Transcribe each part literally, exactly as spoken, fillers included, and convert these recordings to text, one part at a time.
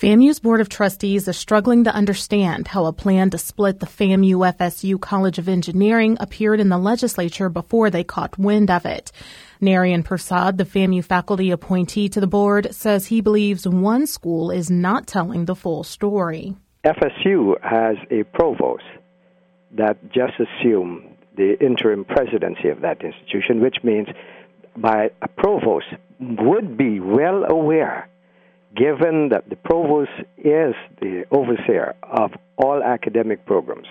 FAMU's Board of Trustees is struggling to understand how a plan to split the FAMU F S U College of Engineering appeared in the legislature before they caught wind of it. Narayan Prasad, the FAMU faculty appointee to the board, says he believes one school is not telling the full story. F S U has a provost that just assumed the interim presidency of that institution, which means by a provost would be well aware, given that the provost is the overseer of all academic programs.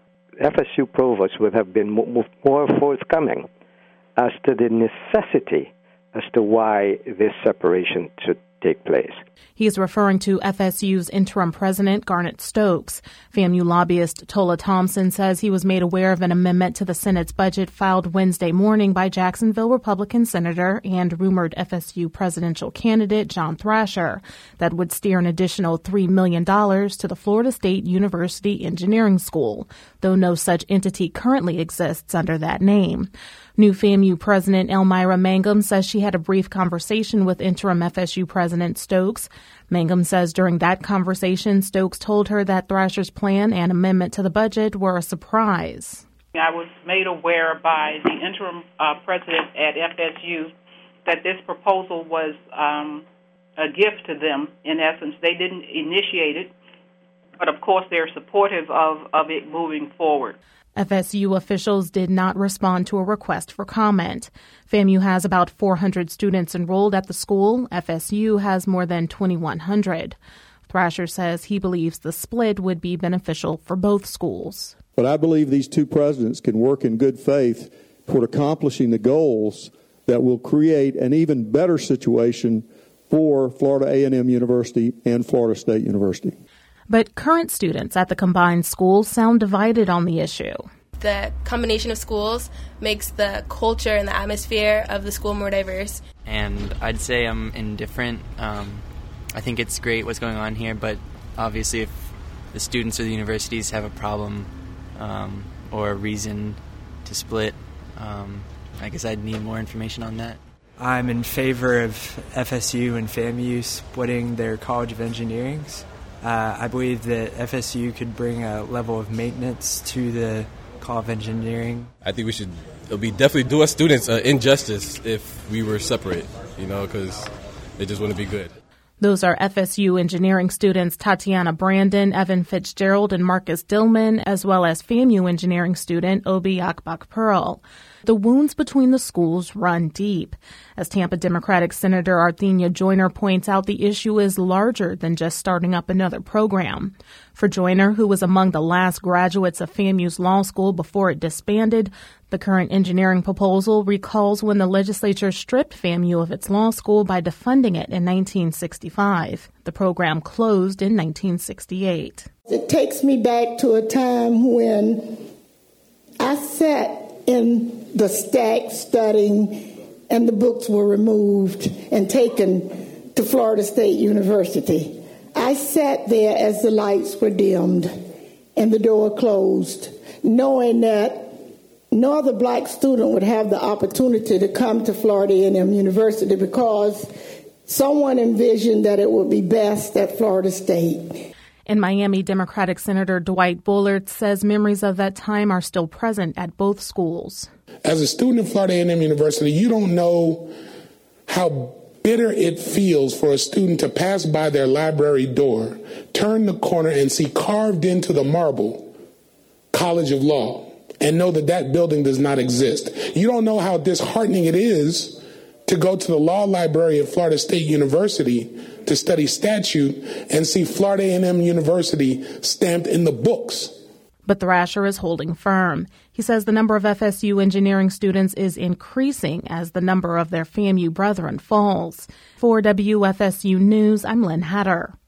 F S U provost would have been more forthcoming as to the necessity as to why this separation should take place. He's referring to F S U's interim president, Garnet Stokes. FAMU lobbyist Tola Thompson says he was made aware of an amendment to the Senate's budget filed Wednesday morning by Jacksonville Republican Senator and rumored F S U presidential candidate John Thrasher that would steer an additional three million dollars to the Florida State University Engineering School, though no such entity currently exists under that name. New FAMU President Elmira Mangum says she had a brief conversation with interim F S U President Stokes. Mangum says during that conversation, Stokes told her that Thrasher's plan and amendment to the budget were a surprise. I was made aware by the interim uh, president at F S U that this proposal was um, a gift to them. In essence, they didn't initiate it, but of course they're supportive of, of it moving forward. F S U officials did not respond to a request for comment. FAMU has about four hundred students enrolled at the school. F S U has more than twenty-one hundred. Thrasher says he believes the split would be beneficial for both schools. But I believe these two presidents can work in good faith toward accomplishing the goals that will create an even better situation for Florida A and M University and Florida State University. But current students at the combined schools sound divided on the issue. The combination of schools makes the culture and the atmosphere of the school more diverse. And I'd say I'm indifferent. Um, I think it's great what's going on here, but obviously if the students or the universities have a problem um, or a reason to split, um, I guess I'd need more information on that. I'm in favor of F S U and FAMU splitting their College of Engineerings. Uh, I believe that F S U could bring a level of maintenance to the College of Engineering. I think we should, it would be definitely do us students uh, injustice if we were separate, you know, because it just wouldn't be good. Those are F S U engineering students Tatiana Brandon, Evan Fitzgerald, and Marcus Dillman, as well as FAMU engineering student Obi Akbak Pearl. The wounds between the schools run deep. As Tampa Democratic Senator Arthenia Joyner points out, the issue is larger than just starting up another program. For Joyner, who was among the last graduates of FAMU's law school before it disbanded, the current engineering proposal recalls when the legislature stripped FAMU of its law school by defunding it in nineteen sixty-five. The program closed in nineteen sixty-eight. It takes me back to a time when I sat in the stack studying, and the books were removed and taken to Florida State University. I sat there as the lights were dimmed and the door closed, knowing that no other black student would have the opportunity to come to Florida A and M University because someone envisioned that it would be best at Florida State. In Miami, Democratic Senator Dwight Bullard says memories of that time are still present at both schools. As a student at Florida A and M University, you don't know how bitter it feels for a student to pass by their library door, turn the corner, and see carved into the marble College of Law, and know that that building does not exist. You don't know how disheartening it is to go to the law library at Florida State University to study statute and see Florida A and M University stamped in the books. But Thrasher is holding firm. He says the number of F S U engineering students is increasing as the number of their FAMU brethren falls. For W F S U News, I'm Lynn Hatter.